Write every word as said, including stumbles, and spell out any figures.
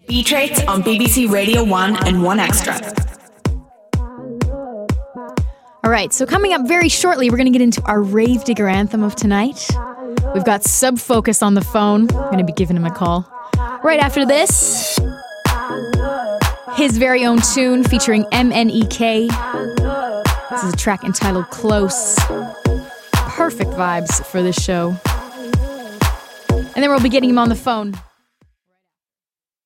Beat Rates on B B C Radio one and one Extra. All right, so coming up very shortly, we're going to get into our Rave Digger anthem of tonight. We've got Sub Focus on the phone. We're going to be giving him a call. Right after this, his very own tune featuring M N E K. This is a track entitled Close. Perfect vibes for this show. And then we'll be getting him on the phone.